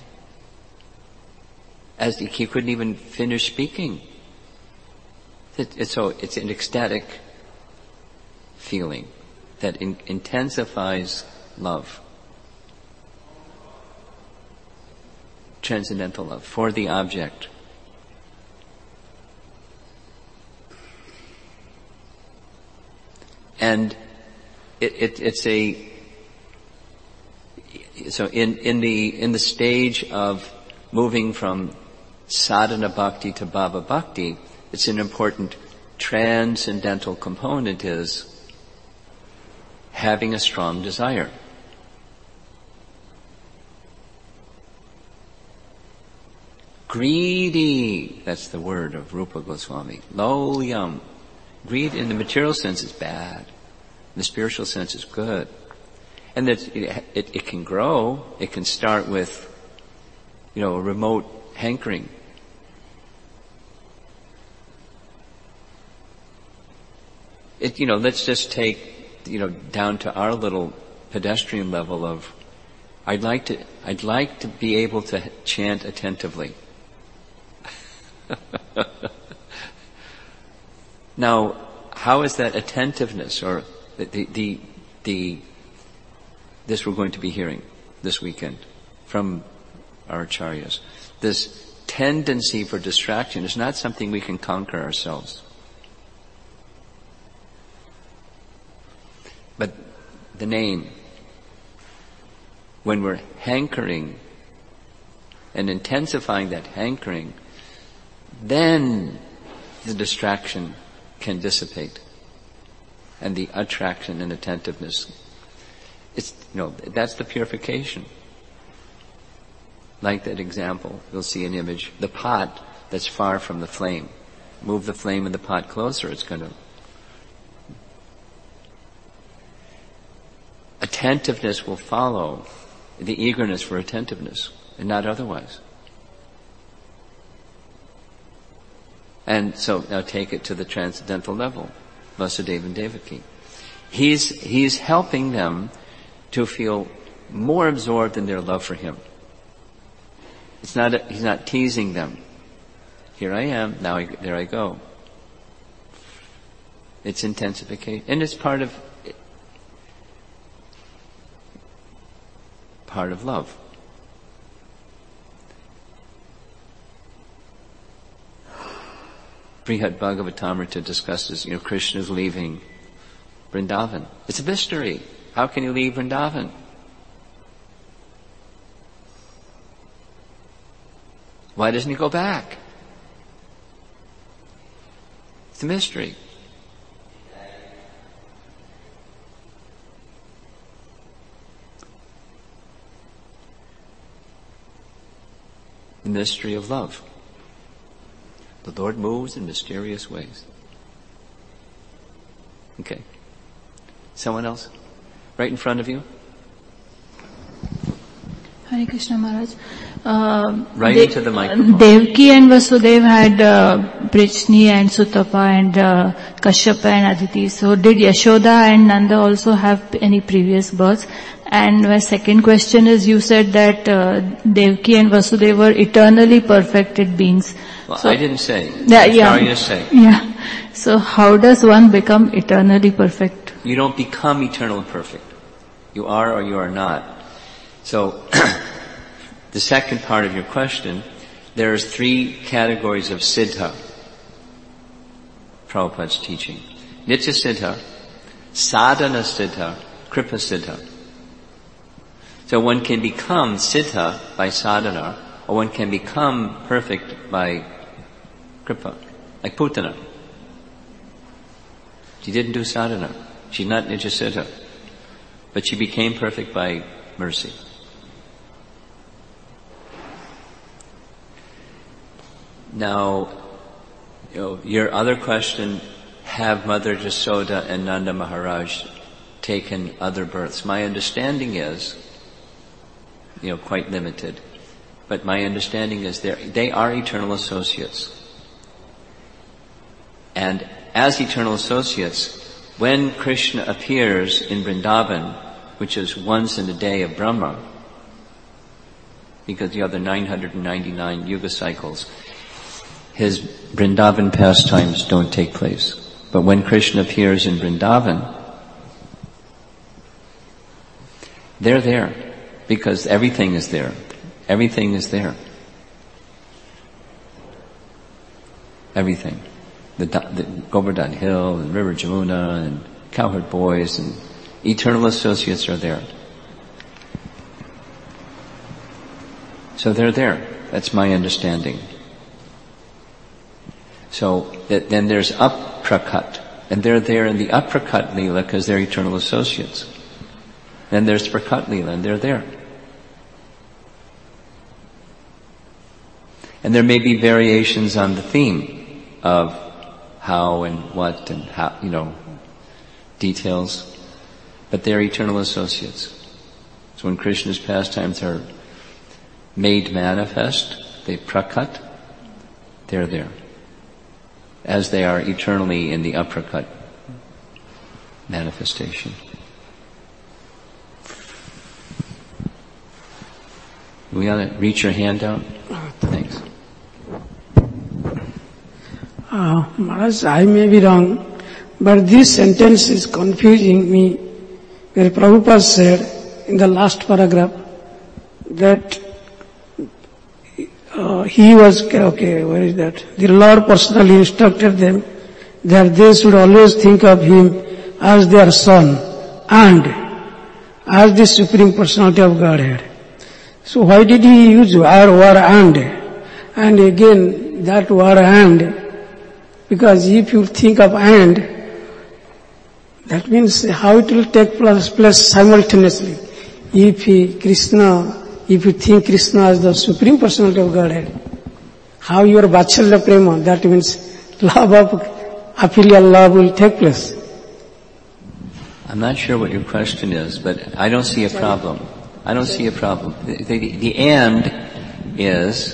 As he couldn't even finish speaking. It's an ecstatic feeling that intensifies love. Transcendental love for the object. And so in the stage of moving from sadhana bhakti to bhava bhakti, it's an important transcendental component is having a strong desire. Greedy, that's the word of Rupa Goswami. Lolyam. Greed in the material sense is bad. In the spiritual sense is good. And that it can grow. It can start with, a remote hankering. Let's just take, down to our little pedestrian level of, I'd like to be able to chant attentively. Now, how is that attentiveness, or this we're going to be hearing this weekend from our acharyas? This tendency for distraction is not something we can conquer ourselves. But the name, when we're hankering and intensifying that hankering, then the distraction can dissipate and the attraction and attentiveness. That's the purification. Like that example, you'll see an image, the pot that's far from the flame. move the flame in the pot closer, it's going to... Attentiveness will follow the eagerness for attentiveness, and not otherwise. And so now take it to the transcendental level, Vasudeva and Devaki. He's helping them to feel more absorbed in their love for him. He's not teasing them. Here I am, there I go. It's intensification, and it's part of love. Brihad Bhagavatamrita discusses, Krishna's leaving Vrindavan. It's a mystery. How can you leave Vrindavan? Why doesn't he go back? It's a mystery. The mystery of love. The Lord moves in mysterious ways. Okay. Someone else? Right in front of you? Hare Krishna Maharaj. Right into the microphone. Devaki and Vasudeva had Brichni and Sutapa and Kashyapa and Aditi. So did Yashoda and Nanda also have any previous births? And my second question is, you said that Devaki and Vasudeva were eternally perfected beings. Well, so, I didn't say. Yeah. Say. Yeah. So how does one become eternally perfect? You don't become eternally perfect. You are or you are not. So, the second part of your question, there's 3 categories of siddha. Prabhupada's teaching. Nitya siddha, sadhana siddha, kripa siddha. So one can become siddha by sadhana, or one can become perfect by kripa. Like Putana. She didn't do sadhana. She's not nitya siddha. But she became perfect by mercy. Now, your other question, have Mother Jasoda and Nanda Maharaj taken other births? My understanding is, quite limited, but my understanding is they are eternal associates. And as eternal associates, when Krishna appears in Vrindavan, which is once in a day of Brahma, because the other 999 yuga cycles, his Vrindavan pastimes don't take place. But when Krishna appears in Vrindavan, they're there, because everything is there. Everything is there. Everything. The Govardhan Hill and River Jamuna and Cowherd Boys and eternal associates are there. So they're there. That's my understanding. So then there's Aprakat, and they're there in the Aprakat Leela because they're eternal associates. Then there's Prakat Leela, and they're there. And there may be variations on the theme of how and what and how, details, but they're eternal associates. So when Krishna's pastimes are made manifest, they prakat, they're there. As they are eternally in the aprakat manifestation. We ought to reach your hand out. Thanks. Maharaj, I may be wrong, but this sentence is confusing me, where Prabhupada said in the last paragraph that he was, where is that? The Lord personally instructed them that they should always think of him as their son and as the Supreme Personality of Godhead. So why did he use our word and? And again, that word and, because if you think of and, that means how it will take place simultaneously. If you think Krishna as the Supreme Personality of Godhead, how your Vatsalya Prema, that means love of filial love will take place. I'm not sure what your question is, but I don't see a problem. I don't see a problem. The and is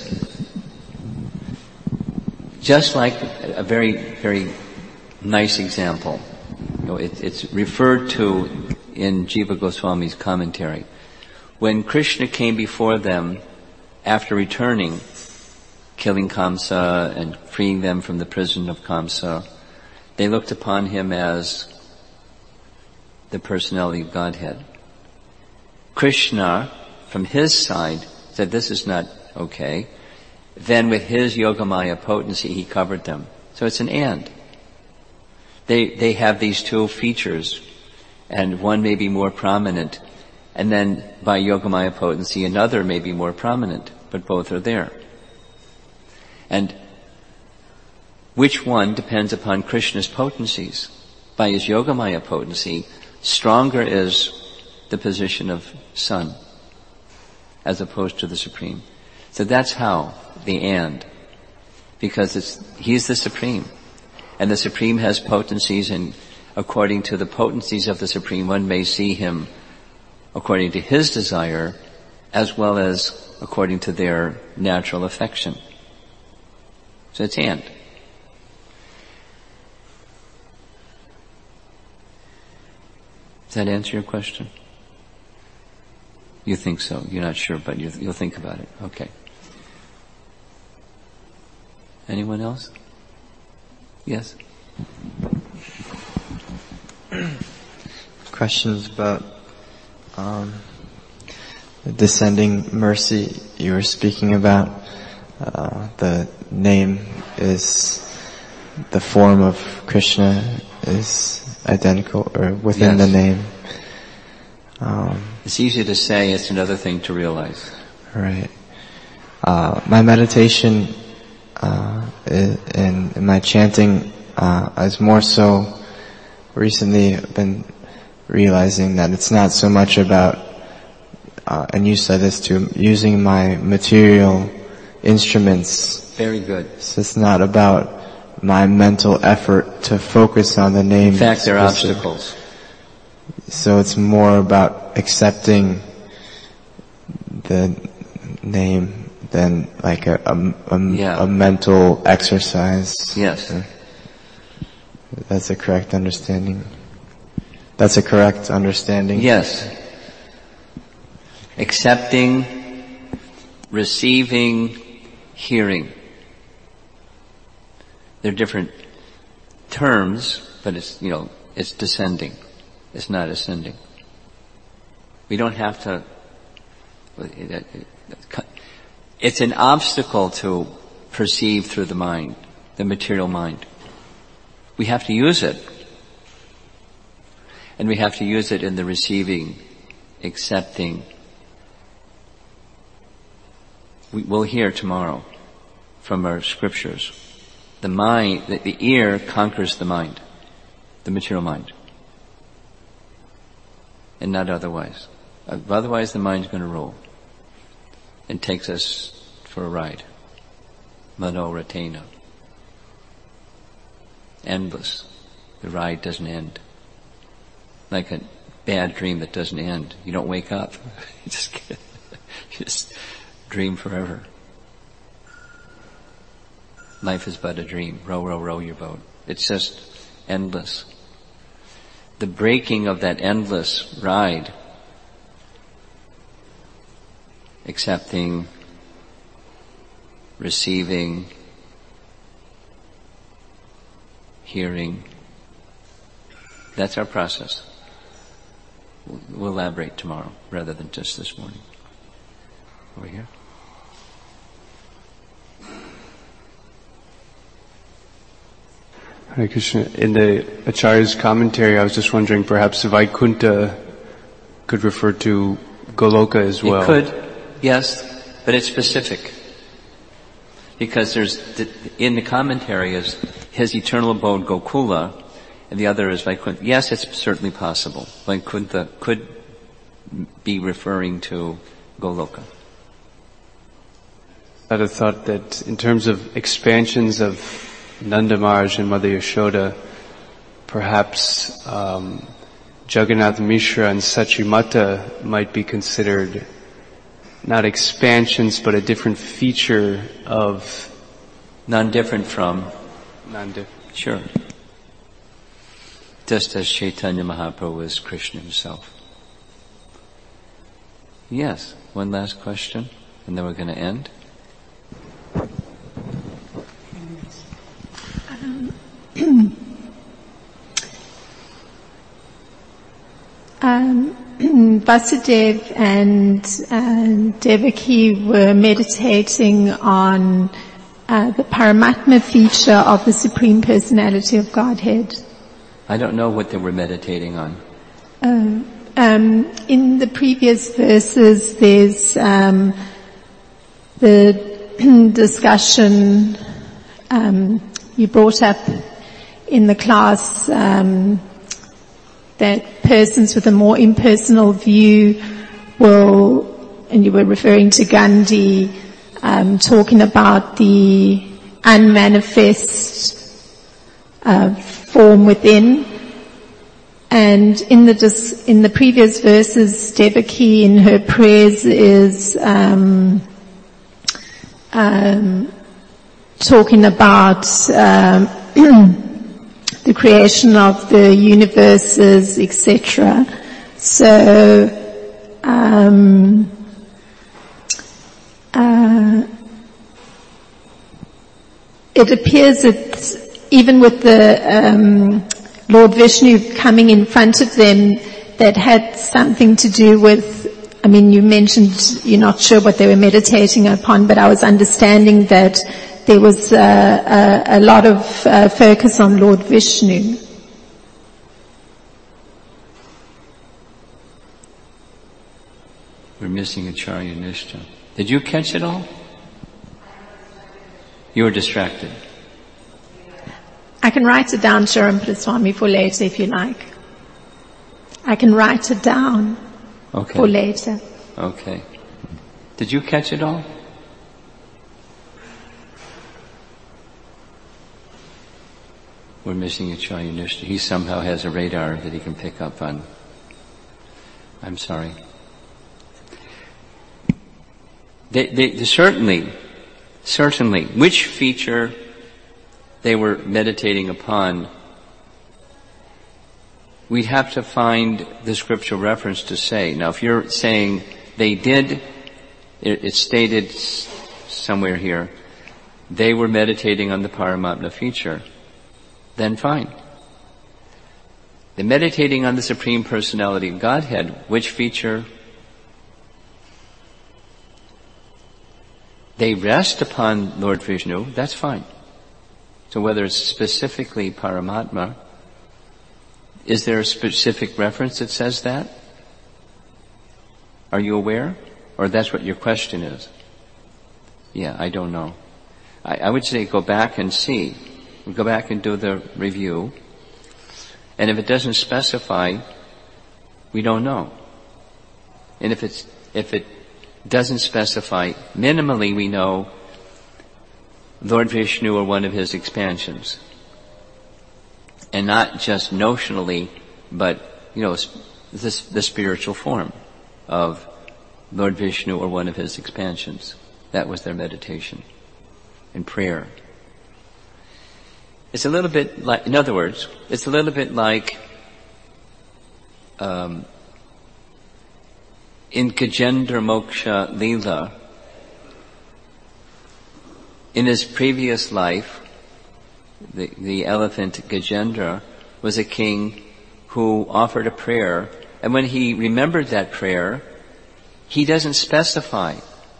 just like a very, very nice example. It's referred to in Jiva Goswami's commentary. When Krishna came before them after returning, killing Kamsa and freeing them from the prison of Kamsa, they looked upon him as the personality of Godhead. Krishna, from his side, said this is not okay. Then with his Yogamaya potency, he covered them. So it's an and. They have these two features, and one may be more prominent, and then by Yogamaya potency, another may be more prominent, but both are there. And which one depends upon Krishna's potencies. By his Yogamaya potency, stronger is the position of Son, as opposed to the Supreme. So that's how, the and. Because he's the Supreme. And the Supreme has potencies, and according to the potencies of the Supreme, one may see him according to his desire, as well as according to their natural affection. So it's and. Does that answer your question? You think so. You're not sure, but you'll think about it. Okay. Anyone else? Yes? Questions about the descending mercy you were speaking about. The name is, the form of Krishna is identical, or within the name. It's easy to say, it's another thing to realize. Right. My meditation and my chanting is more so recently been realizing that it's not so much about, and you said this too, using my material instruments. Very good. So it's not about my mental effort to focus on the name. In fact, they're obstacles. So it's more about accepting the name than like a mental exercise. Yes. That's a correct understanding. That's a correct understanding. Yes. Accepting, receiving, hearing. They're different terms, but it's descending. It's not ascending. We don't have to, it's an obstacle to perceive through the mind, the material mind. We have to use it. And we have to use it in the receiving, accepting. We'll hear tomorrow from our scriptures. The mind, the ear conquers the mind, the material mind. And not otherwise. Otherwise the mind's going to rule and takes us for a ride. Manoratena. Endless. The ride doesn't end. Like a bad dream that doesn't end. You don't wake up. You just dream forever. Life is but a dream. Row, row, row your boat. It's just endless. The breaking of that endless ride, accepting, receiving, hearing, that's our process. We'll elaborate tomorrow rather than just this morning. Over here. Hare Krishna. In the Acharya's commentary, I was just wondering perhaps Vaikuntha could refer to Goloka as well. It could, yes, but it's specific. Because in the commentary is his eternal abode Gokula, and the other is Vaikuntha. Yes, it's certainly possible. Vaikuntha could be referring to Goloka. I had a thought that in terms of expansions of Nanda Maharaj and Mother Yashoda, perhaps Jagannath Mishra and Sachimata might be considered not expansions, but a different feature of... Non-different from? Non-different. Sure. Just as Chaitanya Mahaprabhu is Krishna himself. Yes, one last question, and then we're going to end. Vasudev and Devaki were meditating on the Paramatma feature of the Supreme Personality of Godhead. I don't know what they were meditating on. In the previous verses, there's the discussion you brought up in the class that persons with a more impersonal view will, and you were referring to Gandhi, talking about the unmanifest form within. And in the previous verses, Devaki in her prayers is talking about the creation of the universes, etc. So it appears that even with the Lord Vishnu coming in front of them, that had something to do with, I mean, you mentioned you're not sure what they were meditating upon, but I was understanding that there was a lot of focus on Lord Vishnu. We're missing Acharya Nishta. Did you catch it all? You were distracted. I can write it down, Sharam Swami, for later if you like. I can write it down for later. Okay. Did you catch it all? We're missing Acharya Nishta. He somehow has a radar that he can pick up on. I'm sorry. They certainly, which feature they were meditating upon, we'd have to find the scriptural reference to say. Now, if you're saying they did, it's stated somewhere here, they were meditating on the Paramatma feature, then fine. They're meditating on the Supreme Personality of Godhead, which feature? They rest upon Lord Vishnu, that's fine. So whether it's specifically Paramatma, is there a specific reference that says that? Are you aware? Or that's what your question is? Yeah, I don't know. I would say go back and see. Go back and do the review. And if it doesn't specify, we don't know. And if it doesn't specify, minimally we know Lord Vishnu or one of his expansions. And not just notionally, but, the spiritual form of Lord Vishnu or one of his expansions. That was their meditation and prayer. It's a little bit like, in other words, it's a little bit like in Gajendra Moksha Leela, in his previous life, the elephant Gajendra was a king who offered a prayer, and when he remembered that prayer, he doesn't specify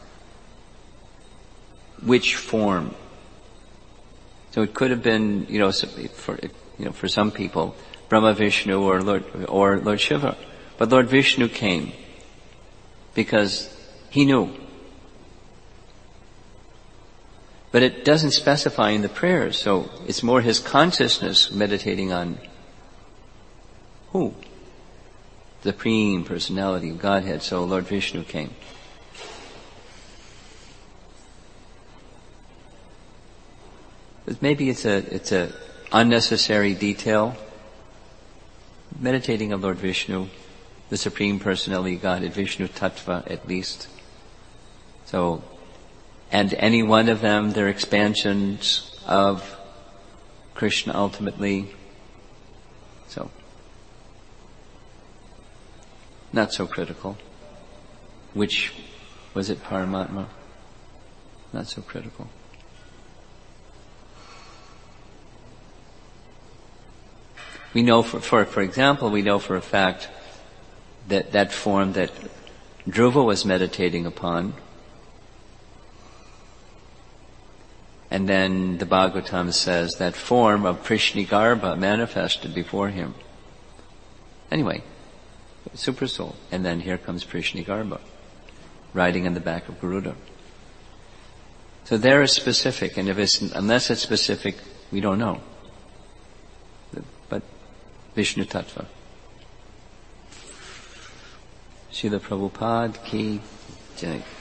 which form. So it could have been, for some people, Brahma Vishnu or Lord Shiva. But Lord Vishnu came because he knew. But it doesn't specify in the prayers, so it's more his consciousness meditating on who? The Supreme Personality of Godhead, so Lord Vishnu came. Maybe it's a unnecessary detail. Meditating on Lord Vishnu, the Supreme Personality of Godhead, Vishnu Tattva at least. So, and any one of them, they're expansions of Krishna ultimately. So, not so critical. Which, was it Paramatma? Not so critical. We know for example, we know for a fact that that form that Dhruva was meditating upon, and then the Bhagavatam says that form of Prishnigarbha manifested before him. Anyway, Super Soul. And then here comes Prishnigarbha, riding on the back of Garuda. So there is specific, and unless it's specific, we don't know. But Vishnu Tattva. Srila Prabhupada ki jai.